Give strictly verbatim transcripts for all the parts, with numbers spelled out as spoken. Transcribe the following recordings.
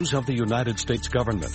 of the United States government.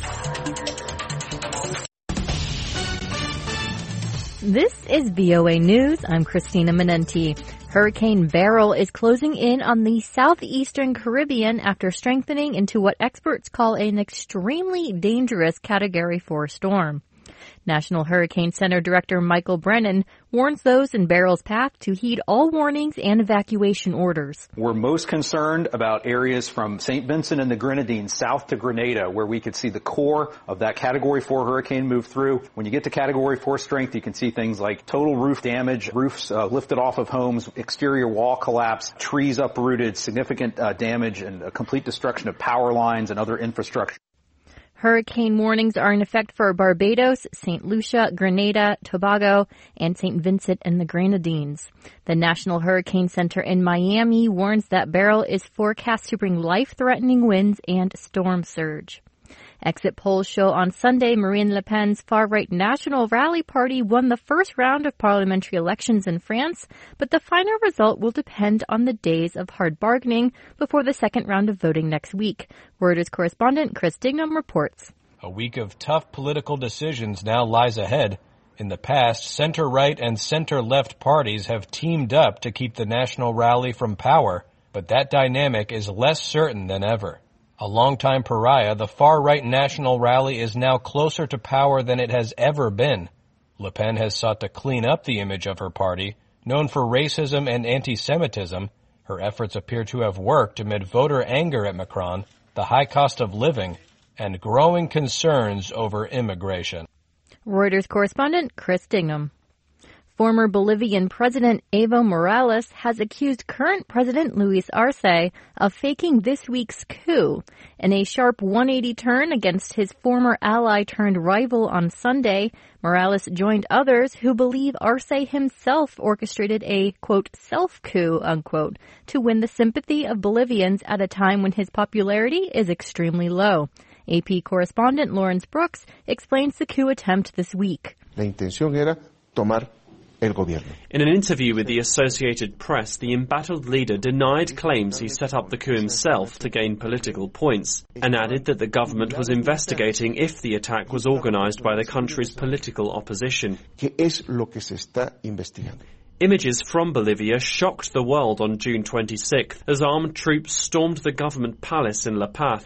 This is V O A News. I'm Christina Menenti. Hurricane Beryl is closing in on the southeastern Caribbean after strengthening into what experts call an extremely dangerous Category four storm. National Hurricane Center Director Michael Brennan warns those in Beryl's path to heed all warnings and evacuation orders. We're most concerned about areas from Saint Vincent and the Grenadines south to Grenada, where we could see the core of that Category four hurricane move through. When you get to Category four strength, you can see things like total roof damage, roofs uh, lifted off of homes, exterior wall collapse, trees uprooted, significant uh, damage, and a complete destruction of power lines and other infrastructure. Hurricane warnings are in effect for Barbados, Saint Lucia, Grenada, Tobago, and Saint Vincent and the Grenadines. The National Hurricane Center in Miami warns that Beryl is forecast to bring life-threatening winds and storm surge. Exit polls show on Sunday Marine Le Pen's far-right National Rally Party won the first round of parliamentary elections in France, but the final result will depend on the days of hard bargaining before the second round of voting next week. Reuters correspondent Chris Dignam reports. A week of tough political decisions now lies ahead. In the past, center-right and center-left parties have teamed up to keep the National Rally from power, but that dynamic is less certain than ever. A longtime pariah, the far-right National Rally is now closer to power than it has ever been. Le Pen has sought to clean up the image of her party. Known for racism and anti-Semitism, her efforts appear to have worked amid voter anger at Macron, the high cost of living, and growing concerns over immigration. Reuters correspondent Chris Dignam. Former Bolivian President Evo Morales has accused current President Luis Arce of faking this week's coup. In a sharp one eighty turn against his former ally-turned-rival on Sunday, Morales joined others who believe Arce himself orchestrated a, quote, self-coup, unquote, to win the sympathy of Bolivians at a time when his popularity is extremely low. A P correspondent Lawrence Brooks explains the coup attempt this week. La intención era tomar el gobierno. In an interview with the Associated Press, the embattled leader denied claims he set up the coup himself to gain political points, and added that the government was investigating if the attack was organized by the country's political opposition. ¿Qué es lo que se está investigando? Images from Bolivia shocked the world on June twenty-sixth as armed troops stormed the government palace in La Paz.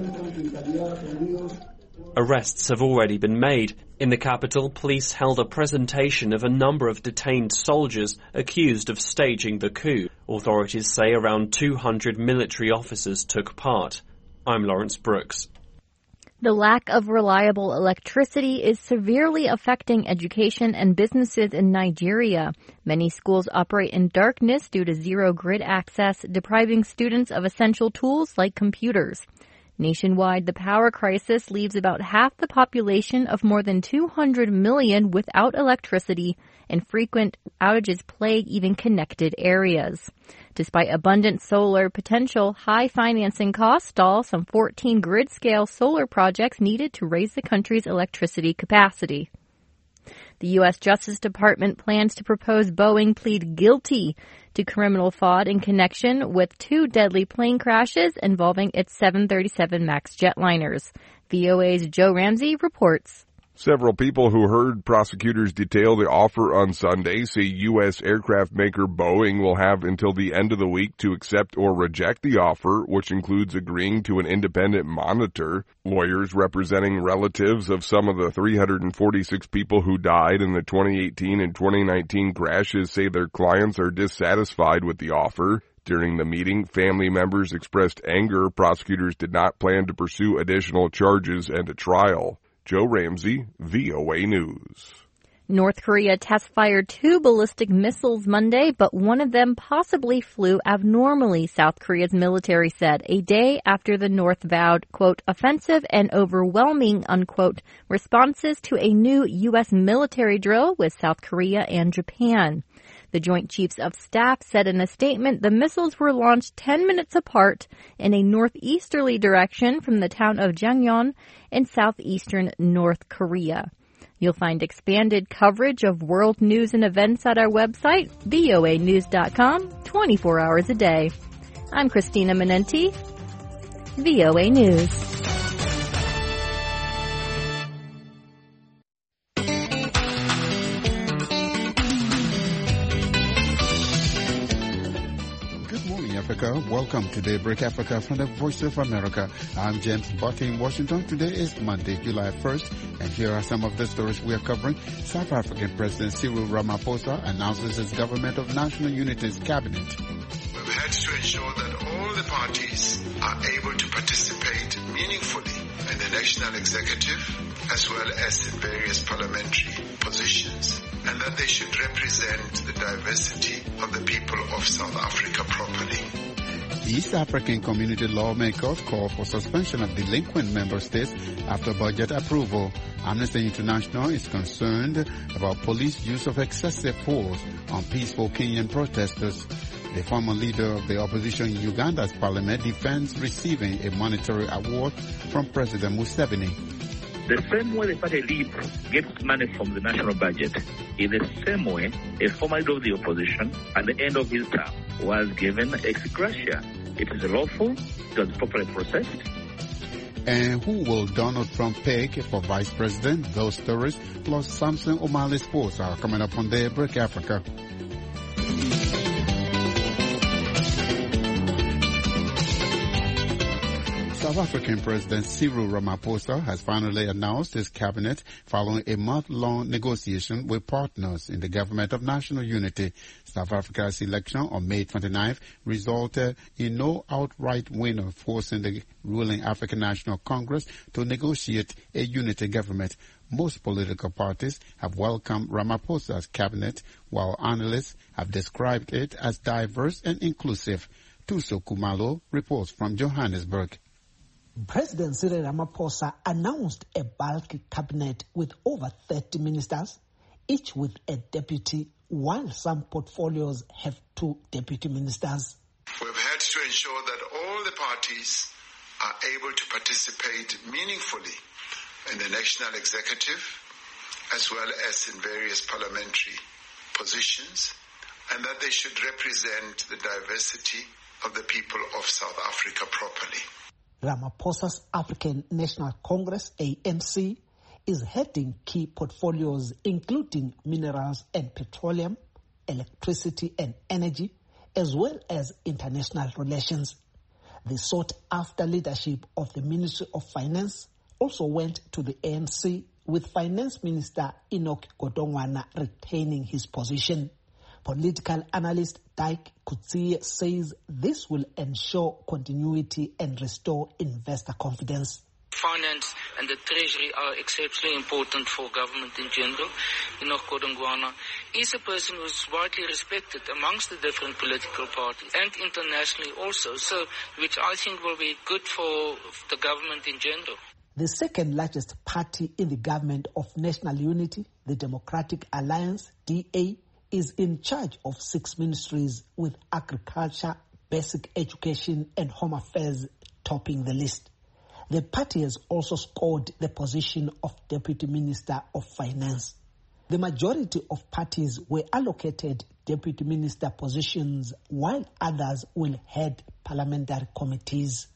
Arrests have already been made. In the capital, police held a presentation of a number of detained soldiers accused of staging the coup. Authorities say around two hundred military officers took part. I'm Lawrence Brooks. The lack of reliable electricity is severely affecting education and businesses in Nigeria. Many schools operate in darkness due to zero grid access, depriving students of essential tools like computers. Nationwide, the power crisis leaves about half the population of more than two hundred million without electricity, and frequent outages plague even connected areas. Despite abundant solar potential, high financing costs stall some fourteen grid-scale solar projects needed to raise the country's electricity capacity. The U S Justice Department plans to propose Boeing plead guilty to criminal fraud in connection with two deadly plane crashes involving its seven thirty-seven MAX jetliners. V O A's Joe Ramsey reports. Several people who heard prosecutors detail the offer on Sunday say U S aircraft maker Boeing will have until the end of the week to accept or reject the offer, which includes agreeing to an independent monitor. Lawyers representing relatives of some of the three hundred forty-six people who died in the twenty eighteen and twenty nineteen crashes say their clients are dissatisfied with the offer. During the meeting, family members expressed anger. Prosecutors did not plan to pursue additional charges and a trial. Joe Ramsey, V O A News. North Korea test-fired two ballistic missiles Monday, but one of them possibly flew abnormally, South Korea's military said, a day after the North vowed, quote, offensive and overwhelming, unquote, responses to a new U S military drill with South Korea and Japan. The Joint Chiefs of Staff said in a statement the missiles were launched ten minutes apart in a northeasterly direction from the town of Jangyon in southeastern North Korea. You'll find expanded coverage of world news and events at our website, V O A news dot com, twenty-four hours a day. I'm Christina Menenti, V O A News. Africa. Welcome to Daybreak Africa from the Voice of America. I'm James Bucky in Washington. Today is Monday, July first, and here are some of the stories we are covering. South African President Cyril Ramaphosa announces his Government of National Unity's cabinet. We've had to ensure that all the parties are able to participate meaningfully in the national executive as well as in various parliamentary positions, and that they should represent the diversity of the people of South Africa properly. East African community lawmakers call for suspension of delinquent member states after budget approval. Amnesty International is concerned about police use of excessive force on peaceful Kenyan protesters. The former leader of the opposition in Uganda's parliament defends receiving a monetary award from President Museveni. The same way the party leader gets money from the national budget, in the same way, a former leader of the opposition, at the end of his term, was given ex gratia. It is lawful, it was properly processed. And who will Donald Trump pick for vice president? Those stories, plus Samson O'Malley Sports, are coming up on Daybreak Africa. South African President Cyril Ramaphosa has finally announced his cabinet following a month-long negotiation with partners in the Government of National Unity. South Africa's election on May twenty-ninth resulted in no outright winner, forcing the ruling African National Congress to negotiate a unity government. Most political parties have welcomed Ramaphosa's cabinet, while analysts have described it as diverse and inclusive. Tuso Kumalo reports from Johannesburg. President Cyril Ramaphosa announced a bulky cabinet with over thirty ministers, each with a deputy, while some portfolios have two deputy ministers. We've had to ensure that all the parties are able to participate meaningfully in the national executive as well as in various parliamentary positions, and that they should represent the diversity of the people of South Africa properly. Ramaphosa's African National Congress, A N C, is heading key portfolios including minerals and petroleum, electricity and energy, as well as international relations. The sought-after leadership of the Ministry of Finance also went to the A N C, with Finance Minister Enoch Godongwana retaining his position. Political analyst Dyke Kutsie says this will ensure continuity and restore investor confidence. Finance and the Treasury are exceptionally important for government in general. Enoch Godongwana is a person who is widely respected amongst the different political parties and internationally also, so which I think will be good for the government in general. The second largest party in the Government of National Unity, the Democratic Alliance, D A, is in charge of six ministries, with agriculture, basic education and home affairs topping the list. The party has also scored the position of Deputy Minister of Finance. The majority of parties were allocated Deputy Minister positions, while others will head parliamentary committees.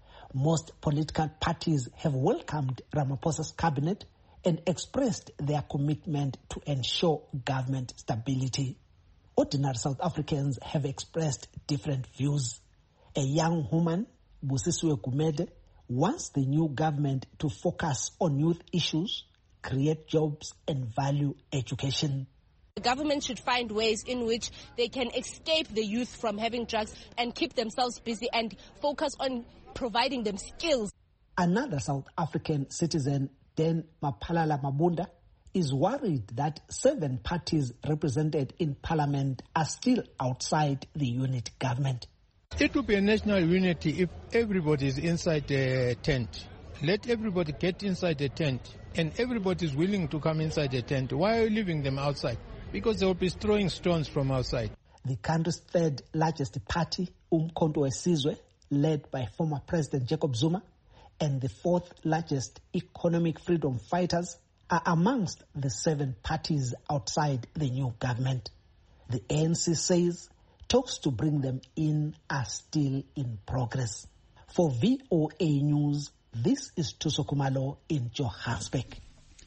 Most political parties have welcomed Ramaphosa's cabinet and expressed their commitment to ensure government stability. Ordinary South Africans have expressed different views. A young woman, Busisiwe Gumede, wants the new government to focus on youth issues, create jobs and value education. The government should find ways in which they can escape the youth from having drugs and keep themselves busy and focus on providing them skills. Another South African citizen, Dan Mapalala Mabunda, is worried that seven parties represented in parliament are still outside the unit government. It would be a national unity if everybody is inside the tent. Let everybody get inside the tent, and everybody is willing to come inside the tent. Why are you leaving them outside? Because they will be throwing stones from outside. The country's third largest party, Umkhonto we Sizwe, led by former President Jacob Zuma, and the fourth largest economic freedom fighters, are amongst the seven parties outside the new government. The A N C says talks to bring them in are still in progress. For V O A News, this is Tuso Kumalo in Johannesburg.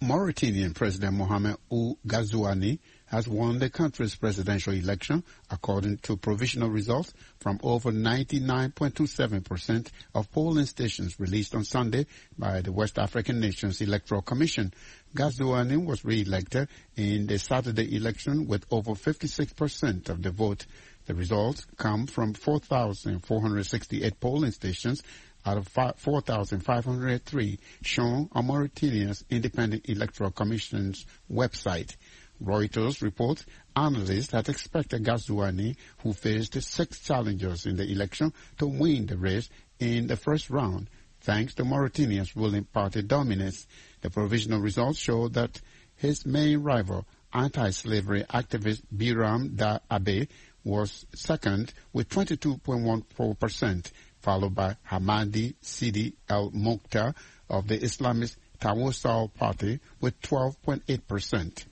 Mauritanian President Mohamed Ould Ghazouani has won the country's presidential election, according to provisional results from over ninety-nine point two seven percent of polling stations released on Sunday by the West African Nations Electoral Commission. Ghazouani was re-elected in the Saturday election with over fifty-six percent of the vote. The results come from four thousand four hundred sixty-eight polling stations out of four thousand five hundred three shown on Mauritania's Independent Electoral Commission's website. Reuters reports analysts had expected Ghazouani, who faced six challengers in the election, to win the race in the first round, thanks to Mauritania's ruling party dominance. The provisional results show that his main rival, anti-slavery activist Biram Da Abe, was second with twenty-two point one four percent, followed by Hamadi Sidi El Mokhtar of the Islamist Tawassul Party with twelve point eight percent.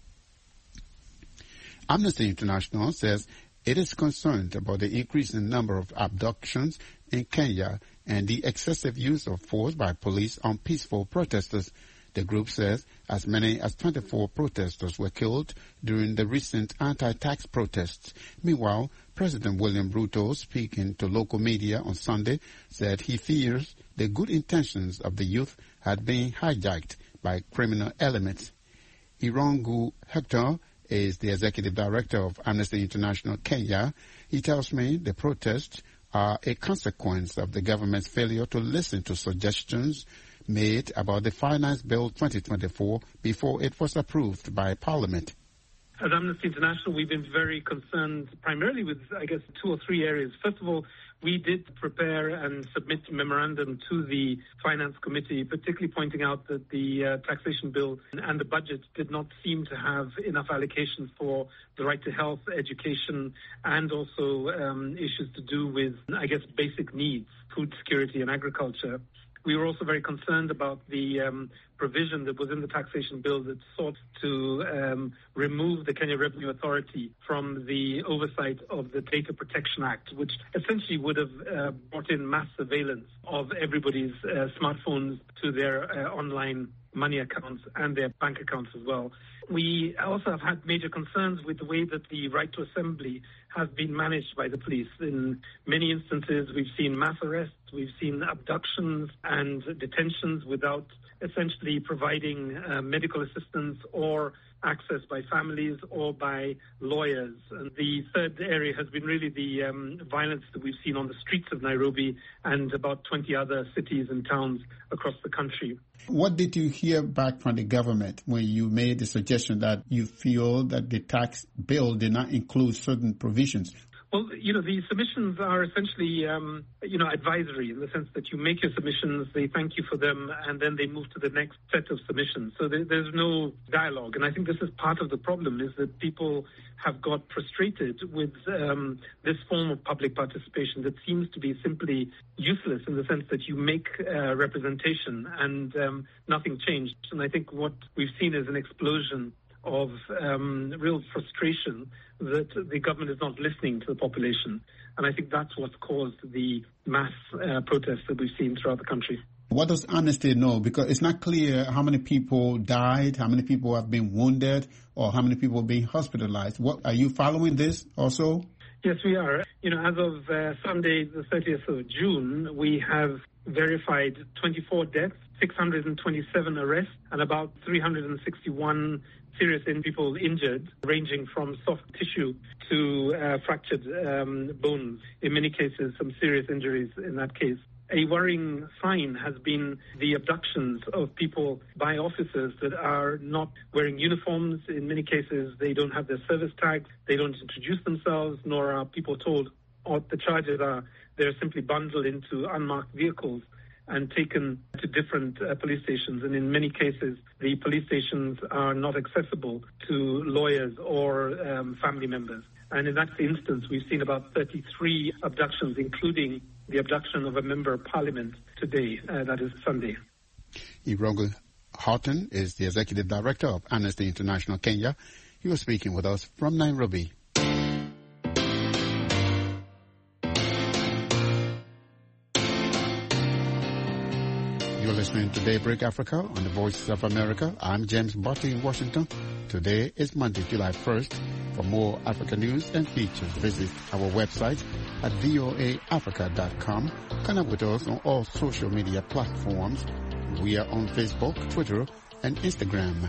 Amnesty International says it is concerned about the increasing number of abductions in Kenya and the excessive use of force by police on peaceful protesters. The group says as many as twenty-four protesters were killed during the recent anti-tax protests. Meanwhile, President William Ruto, speaking to local media on Sunday, said he fears the good intentions of the youth had been hijacked by criminal elements. Irungu Hector is the executive director of Amnesty International Kenya. He tells me the protests are a consequence of the government's failure to listen to suggestions made about the Finance Bill twenty twenty-four before it was approved by Parliament. As Amnesty International, we've been very concerned primarily with, I guess, two or three areas. First of all, we did prepare and submit a memorandum to the Finance Committee, particularly pointing out that the uh, taxation bill and the budget did not seem to have enough allocations for the right to health, education, and also um, issues to do with, I guess, basic needs, food security and agriculture. We were also very concerned about the um, provision that was in the taxation bill that sought to um, remove the Kenya Revenue Authority from the oversight of the Data Protection Act, which essentially would have uh, brought in mass surveillance of everybody's uh, smartphones to their uh, online money accounts and their bank accounts as well. We also have had major concerns with the way that the right to assembly has been managed by the police. In many instances, we've seen mass arrests, we've seen abductions and detentions without essentially providing uh, medical assistance or access by families or by lawyers. And the third area has been really the um, violence that we've seen on the streets of Nairobi and about twenty other cities and towns across the country. What did you hear back from the government when you made the suggestion that you feel that the tax bill did not include certain provisions? Well, you know, the submissions are essentially, um, you know, advisory in the sense that you make your submissions, they thank you for them, and then they move to the next set of submissions. So there, there's no dialogue. And I think this is part of the problem, is that people have got frustrated with um, this form of public participation that seems to be simply useless in the sense that you make uh, representation and um, nothing changed. And I think what we've seen is an explosion of um, real frustration that the government is not listening to the population. And I think that's what's caused the mass uh, protests that we've seen throughout the country. What does Amnesty know? Because it's not clear how many people died, how many people have been wounded, or how many people have been hospitalized. What, are you following this also? Yes, we are. You know, as of uh, Sunday, the thirtieth of June, we have verified twenty-four deaths, six hundred twenty-seven arrests, and about three hundred sixty-one serious people injured, ranging from soft tissue to uh, fractured um, bones. In many cases, some serious injuries in that case. A worrying sign has been the abductions of people by officers that are not wearing uniforms. In many cases, they don't have their service tags, they don't introduce themselves, nor are people told what the charges are. They're simply bundled into unmarked vehicles and taken to different uh, police stations. And in many cases, the police stations are not accessible to lawyers or um, family members. And in that instance, we've seen about thirty-three abductions, including the abduction of a member of parliament today, uh, that is Sunday. Irungu Houghton is the executive director of Amnesty International Kenya. He was speaking with us from Nairobi. You're listening to Daybreak Africa on the Voices of America. I'm James Botti in Washington. Today is Monday, July first. For more Africa news and features, visit our website at voa africa dot com. Connect with us on all social media platforms. We are on Facebook, Twitter, and Instagram.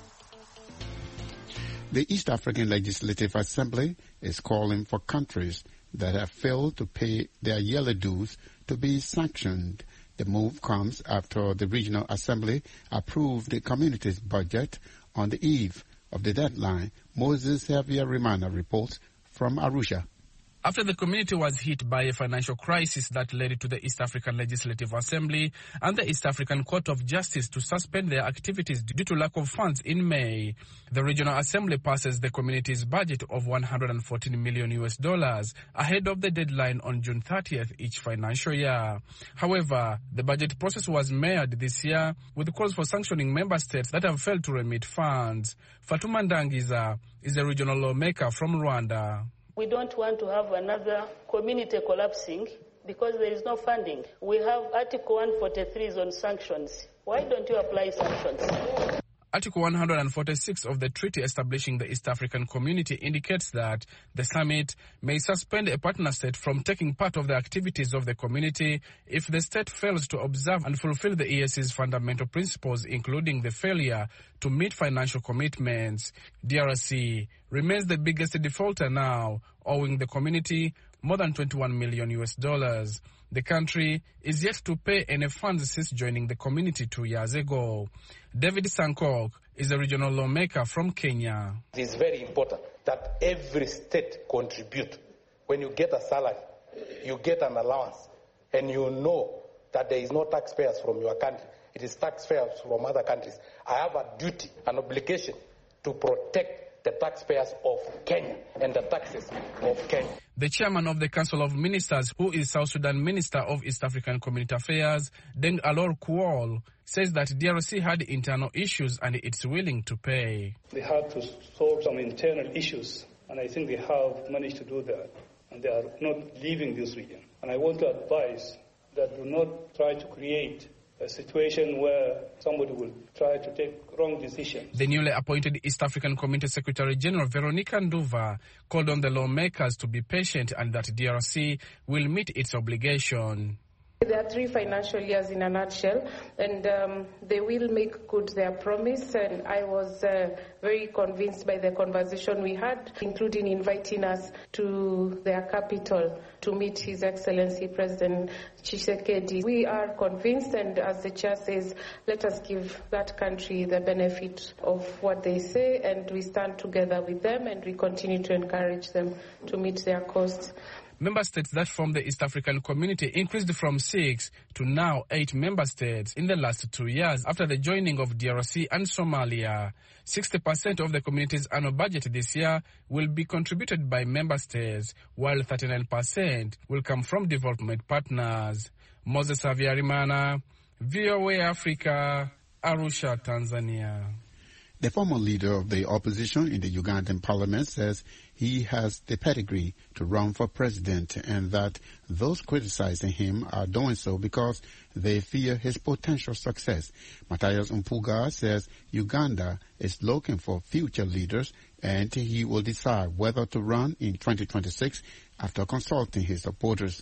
The East African Legislative Assembly is calling for countries that have failed to pay their yearly dues to be sanctioned. The move comes after the Regional Assembly approved the community's budget on the eve of the deadline. Moses Javier Rimana reports from Arusha. After the community was hit by a financial crisis that led to the East African Legislative Assembly and the East African Court of Justice to suspend their activities due to lack of funds in May, the Regional Assembly passes the community's budget of one hundred fourteen million U S dollars ahead of the deadline on June thirtieth each financial year. However, the budget process was mired this year with calls for sanctioning member states that have failed to remit funds. Fatuma Ndangiza is a regional lawmaker from Rwanda. We don't want to have another community collapsing because there is no funding. We have Article one forty-three on sanctions. Why don't you apply sanctions? Article one hundred forty-six of the treaty establishing the East African Community indicates that the summit may suspend a partner state from taking part of the activities of the community if the state fails to observe and fulfill the E A C's fundamental principles, including the failure to meet financial commitments. D R C remains the biggest defaulter now, owing the community more than twenty-one million U S dollars. The country is yet to pay any funds since joining the community two years ago. David Sankok is a regional lawmaker from Kenya. It is very important that every state contribute. When you get a salary, you get an allowance, and you know that there is no taxpayers from your country. It is taxpayers from other countries. I have a duty, an obligation to protect the taxpayers of Kenya and the taxes of Kenya. The chairman of the Council of Ministers, who is South Sudan Minister of East African Community Affairs, Deng Alor Kuol, says that D R C had internal issues and it's willing to pay. They had to solve some internal issues, and I think they have managed to do that, and they are not leaving this region. And I want to advise that do not try to create a situation where somebody will try to take wrong decisions. The newly appointed East African Community Secretary General Veronica Nduva called on the lawmakers to be patient and that D R C will meet its obligation. There are three financial years in a nutshell, and um, they will make good their promise. And I was uh, very convinced by the conversation we had, including inviting us to their capital to meet His Excellency President Tshisekedi. We are convinced, and as the chair says, let us give that country the benefit of what they say, and we stand together with them, and we continue to encourage them to meet their costs. Member states that form the East African Community increased from six to now eight member states in the last two years after the joining of D R C and Somalia. sixty percent of the community's annual budget this year will be contributed by member states, while thirty-nine percent will come from development partners. Moses Aviarimana, V O A Africa, Arusha, Tanzania. The former leader of the opposition in the Ugandan parliament says he has the pedigree to run for president and that those criticizing him are doing so because they fear his potential success. Matthias Mpuga says Uganda is looking for future leaders and he will decide whether to run in twenty twenty-six after consulting his supporters.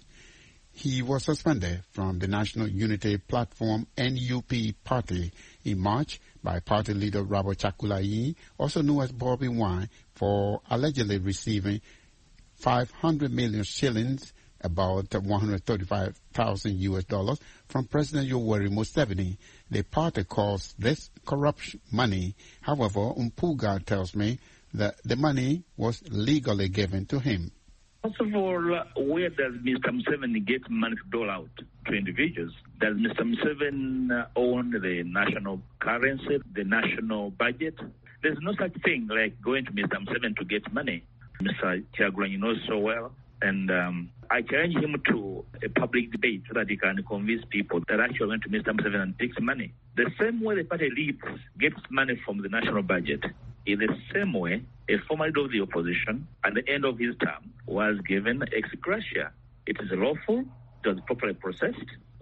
He was suspended from the National Unity Platform N U P party in March by party leader Robert Chakulai, also known as Bobby Wine, for allegedly receiving five hundred million shillings, about one hundred thirty-five thousand U S dollars, from President Yoweri Museveni. The party calls this corrupt money. However, Mpuga tells me that the money was legally given to him. First of all, where does Mister Museveni get money to dole out to individuals? Does Mister Museveni own the national currency, the national budget? There's no such thing like going to Mister Museveni to get money. Mister Kyagulanyi knows so well, and um, I challenge him to a public debate so that he can convince people that actually went to Mister Museveni and takes money. The same way the party leader gets money from the national budget, in the same way, a former leader of the opposition, at the end of his term, was given ex gratia. It is lawful, it was properly processed,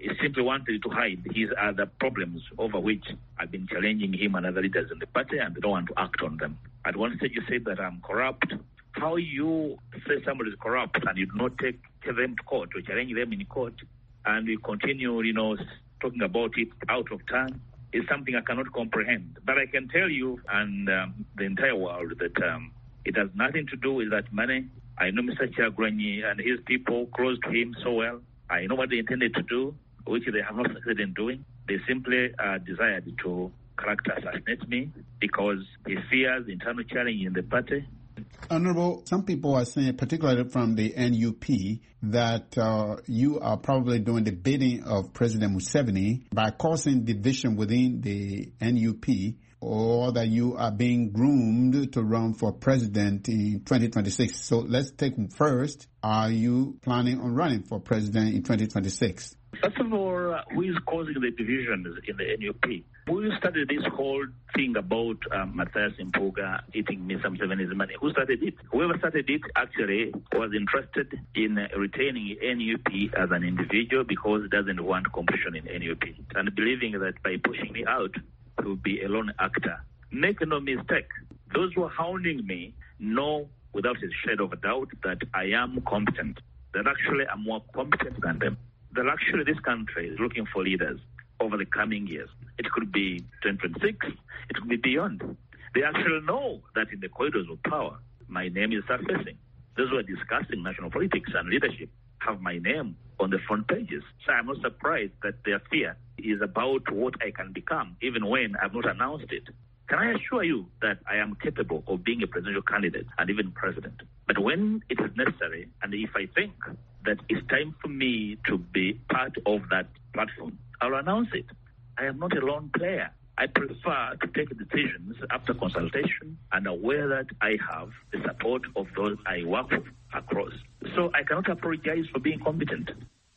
He simply wanted to hide his other problems over which I've been challenging him and other leaders in the party, and they don't want to act on them. At one stage, you said that I'm corrupt. How you say somebody is corrupt and you do not take them to court or challenge them in court, and you continue, you know, talking about it out of turn, is something I cannot comprehend. But I can tell you and um, the entire world that um, it has nothing to do with that money. I know Mister Kyagulanyi and his people close to him so well. I know what they intended to do, which they have not succeeded in doing. They simply uh, desired to character assassinate me because he fears internal challenge in the party. Honorable, some people are saying, particularly from the N U P, that uh, you are probably doing the bidding of President Museveni by causing division within the N U P, or that you are being groomed to run for president in twenty twenty-six. So let's take first. Are you planning on running for president in twenty twenty-six? First of all, uh, who is causing the divisions in the N U P? Who started this whole thing about um, Mathias Mpuuga eating Mister Museveni's money? Who started it? Whoever started it actually was interested in uh, retaining N U P as an individual because it doesn't want competition in N U P. And believing that by pushing me out, he will be a lone actor. Make no mistake, those who are hounding me know without a shadow of a doubt that I am competent, that actually I'm more competent than them. That actually this country is looking for leaders over the coming years. It could be twenty twenty-six, it could be beyond. They actually know that in the corridors of power, my name is surfacing. Those who are discussing national politics and leadership have my name on the front pages. So I'm not surprised that their fear is about what I can become, even when I've not announced it. Can I assure you that I am capable of being a presidential candidate and even president? But when it is necessary, and if I think that it's time for me to be part of that platform, I'll announce it. I am not a lone player. I prefer to take decisions after consultation and aware that I have the support of those I work with across. So I cannot apologize for being competent.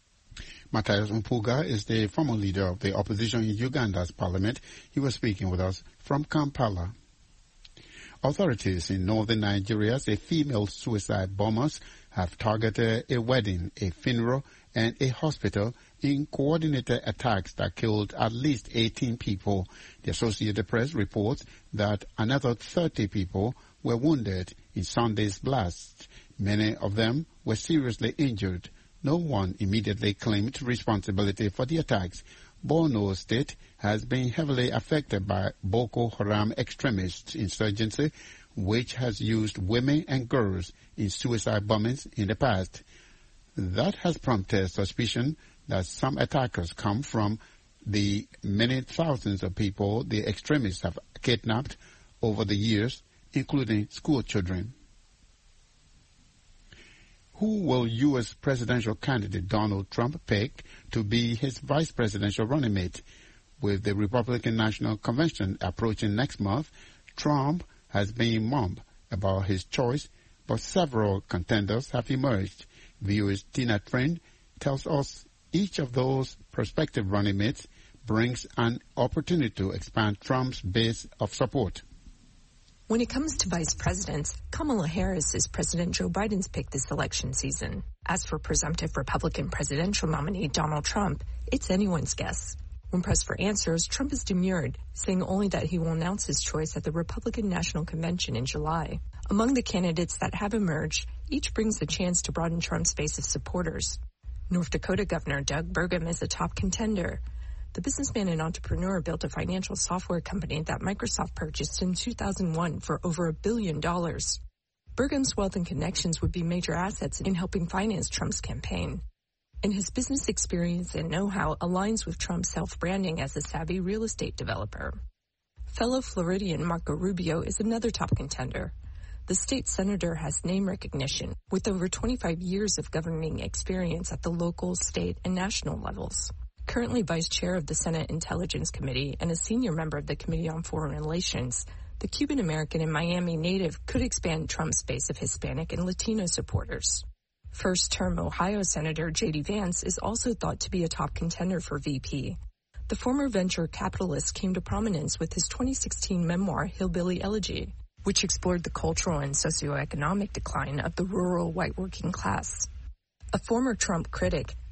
Mathias Mpuuga is the former leader of the opposition in Uganda's parliament. He was speaking with us from Kampala. Authorities in northern Nigeria say female suicide bombers have targeted a wedding, a funeral, and a hospital in coordinated attacks that killed at least eighteen people. The Associated Press reports that another thirty people were wounded in Sunday's blast. Many of them were seriously injured. No one immediately claimed responsibility for the attacks. Borno State has been heavily affected by Boko Haram extremist insurgency, which has used women and girls in suicide bombings in the past. That has prompted suspicion that some attackers come from the many thousands of people the extremists have kidnapped over the years, including school children. Who will U S presidential candidate Donald Trump pick to be his vice presidential running mate? With the Republican National Convention approaching next month, Trump has been mum about his choice, but several contenders have emerged. V O A's Tina Trent tells us each of those prospective running mates brings an opportunity to expand Trump's base of support. When it comes to vice presidents, Kamala Harris is President Joe Biden's pick this election season. As for presumptive Republican presidential nominee Donald Trump, it's anyone's guess. When pressed for answers, Trump is demurred, saying only that he will announce his choice at the Republican National Convention in July. Among the candidates that have emerged, each brings the chance to broaden Trump's base of supporters. North Dakota Governor Doug Burgum is a top contender. The businessman and entrepreneur built a financial software company that Microsoft purchased in two thousand one for over a billion dollars. Burgum's wealth and connections would be major assets in helping finance Trump's campaign. And his business experience and know-how aligns with Trump's self-branding as a savvy real estate developer. Fellow Floridian Marco Rubio is another top contender. The state senator has name recognition with over twenty-five years of governing experience at the local, state, and national levels. Currently vice chair of the Senate Intelligence Committee and a senior member of the Committee on Foreign Relations, the Cuban-American and Miami native could expand Trump's base of Hispanic and Latino supporters. First-term Ohio Senator J D Vance is also thought to be a top contender for V P. The former venture capitalist came to prominence with his twenty sixteen memoir, Hillbilly Elegy, which explored the cultural and socioeconomic decline of the rural white working class. A former Trump critic,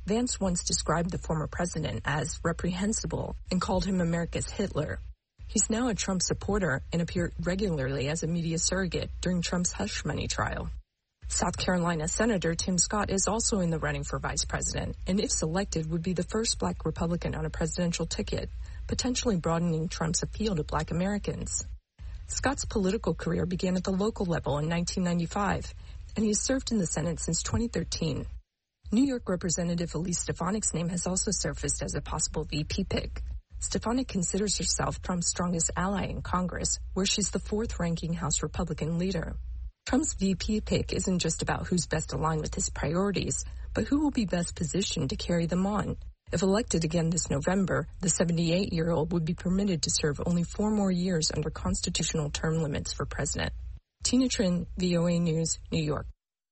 Vance once described the former president as reprehensible and called him America's Hitler. He's now a Trump supporter and appeared regularly as a media surrogate during Trump's hush money trial. South Carolina Senator Tim Scott is also in the running for vice president, and if selected, would be the first black Republican on a presidential ticket, potentially broadening Trump's appeal to black Americans. Scott's political career began at the local level in nineteen ninety-five, and he has served in the Senate since twenty thirteen. New York Representative Elise Stefanik's name has also surfaced as a possible V P pick. Stefanik considers herself Trump's strongest ally in Congress, where she's the fourth-ranking House Republican leader. Trump's V P pick isn't just about who's best aligned with his priorities, but who will be best positioned to carry them on. If elected again this November, the seventy-eight-year-old would be permitted to serve only four more years under constitutional term limits for president. Tina Trin, V O A News, New York.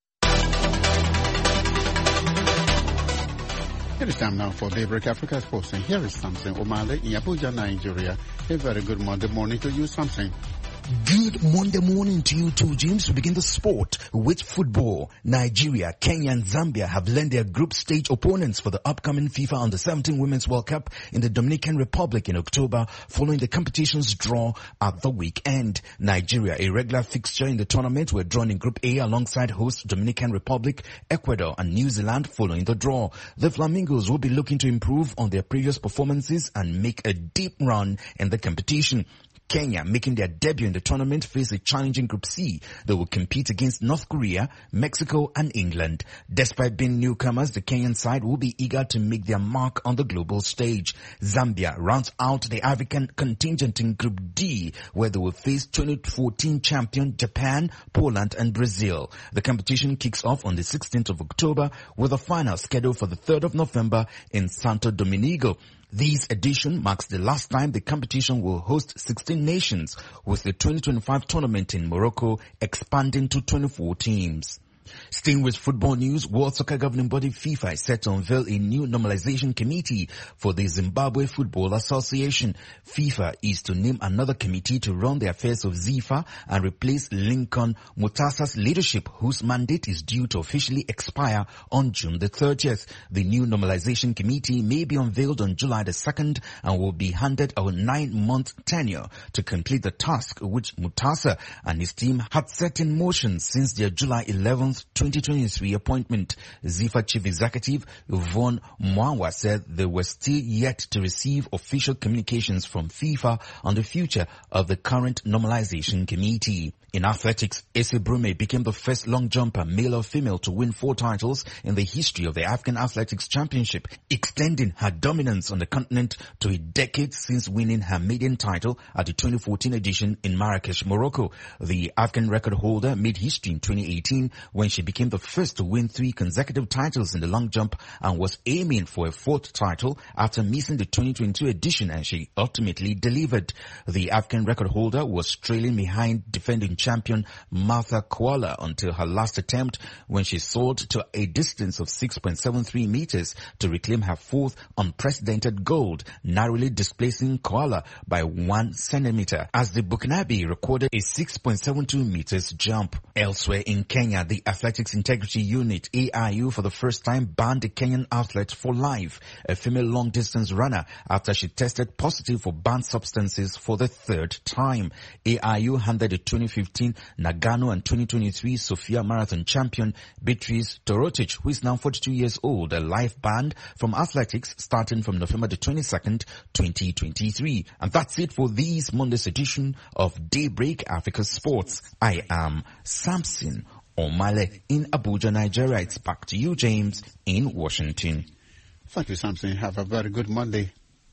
It is time now for Daybreak Africa Sports, and here is Samson Omale in Abuja, Nigeria. A very good Monday morning to you, Samson. Good Monday morning to you too, James. We begin the sport with football. Nigeria, Kenya and Zambia have learned their group stage opponents for the upcoming FIFA Under seventeen Women's World Cup in the Dominican Republic in October following the competition's draw at the weekend. Nigeria, a regular fixture in the tournament, were drawn in Group A alongside host Dominican Republic, Ecuador and New Zealand following the draw. The Flamingos will be looking to improve on their previous performances and make a deep run in the competition. Kenya, making their debut in the tournament, face a challenging Group C. They will compete against North Korea, Mexico and England. Despite being newcomers, the Kenyan side will be eager to make their mark on the global stage. Zambia rounds out the African contingent in Group D, where they will face twenty fourteen champion Japan, Poland and Brazil. The competition kicks off on the sixteenth of October with a final scheduled for the third of November in Santo Domingo. This edition marks the last time the competition will host sixteen nations, with the twenty twenty-five tournament in Morocco expanding to twenty-four teams. Staying with football news, World Soccer Governing Body FIFA is set to unveil a new normalization committee for the Zimbabwe Football Association. FIFA is to name another committee to run the affairs of ZIFA and replace Lincoln Mutasa's leadership, whose mandate is due to officially expire on June the thirtieth. The new normalization committee may be unveiled on July the second and will be handed a nine-month tenure to complete the task which Mutasa and his team had set in motion since their July eleventh twenty twenty-three appointment. ZIFA Chief Executive Yvonne Mwawa said they were still yet to receive official communications from FIFA on the future of the current normalization committee. In athletics, Ese Brume became the first long jumper, male or female, to win four titles in the history of the African Athletics Championship, extending her dominance on the continent to a decade since winning her maiden title at the twenty fourteen edition in Marrakesh, Morocco. The African record holder made history in twenty eighteen when she became the first to win three consecutive titles in the long jump and was aiming for a fourth title after missing the twenty twenty-two edition, and she ultimately delivered. The African record holder was trailing behind defending champion Martha Koala until her last attempt, when she soared to a distance of six point seven three meters to reclaim her fourth unprecedented gold, narrowly displacing Koala by one centimeter, as the Burkinabe recorded a six point seven two meters jump. Elsewhere in Kenya, the Athletics Integrity Unit, A I U, for the first time banned a Kenyan athlete for life, a female long-distance runner, after she tested positive for banned substances for the third time. A I U handed the twenty fifteen Nagano and twenty twenty-three Sofia Marathon champion Beatrice Torotich, who is now forty-two years old, a life ban from athletics starting from November the twenty-second, twenty twenty-three. And that's it for this Monday's edition of Daybreak Africa Sports. I am Samson Omale in Abuja, Nigeria. It's back to you, James, in Washington. Thank you, Samson. Have a very good Monday.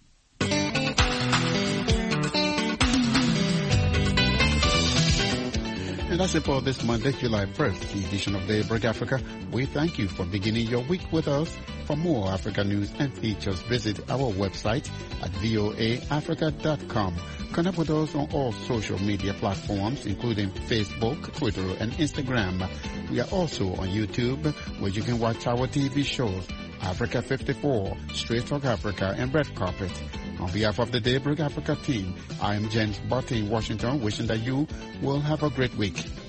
And that's it for this Monday, July first edition of Daybreak Africa. We thank you for beginning your week with us. For more Africa news and features, visit our website at voa africa dot com. Connect with us on all social media platforms, including Facebook, Twitter, and Instagram. We are also on YouTube, where you can watch our T V shows, Africa fifty-four, Straight Talk Africa, and Red Carpet. On behalf of the Daybreak Africa team, I am James Botte in Washington, wishing that you will have a great week.